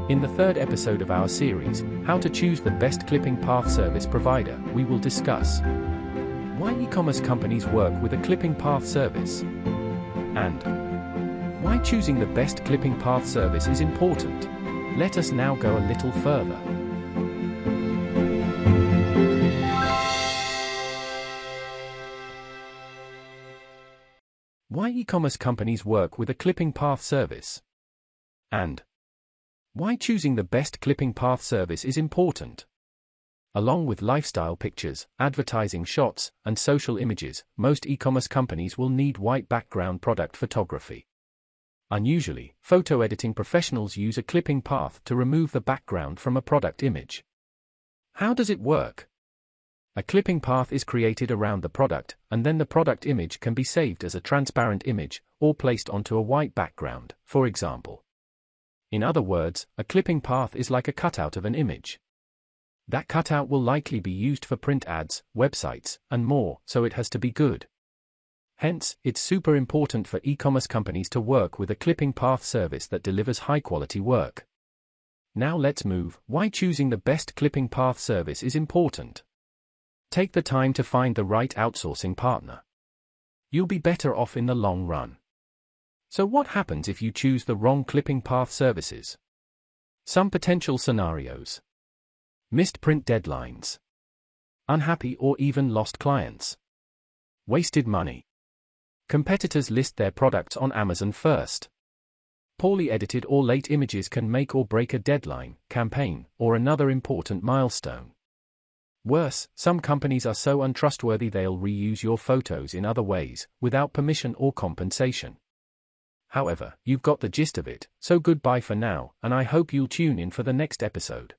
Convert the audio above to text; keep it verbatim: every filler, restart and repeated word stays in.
In the third episode of our series, How to Choose the Best Clipping Path Service Provider, we will discuss why e-commerce companies work with a clipping path service, and why choosing the best clipping path service is important. Let us now go a little further. Why e-commerce companies work with a clipping path service, and why choosing the best clipping path service is important. Along with lifestyle pictures, advertising shots, and social images, most e-commerce companies will need white background product photography. Unusually, photo editing professionals use a clipping path to remove the background from a product image. How does it work? A clipping path is created around the product, and then the product image can be saved as a transparent image, or placed onto a white background, for example. In other words, a clipping path is like a cutout of an image. That cutout will likely be used for print ads, websites, and more, so it has to be good. Hence, it's super important for e-commerce companies to work with a clipping path service that delivers high-quality work. Now let's move. Why choosing the best clipping path service is important. Take the time to find the right outsourcing partner. You'll be better off in the long run. So what happens if you choose the wrong clipping path services? Some potential scenarios: missed print deadlines, unhappy or even lost clients, wasted money, competitors list their products on Amazon first, poorly edited or late images can make or break a deadline, campaign, or another important milestone. Worse, some companies are so untrustworthy they'll reuse your photos in other ways, without permission or compensation. However, you've got the gist of it, so goodbye for now, and I hope you'll tune in for the next episode.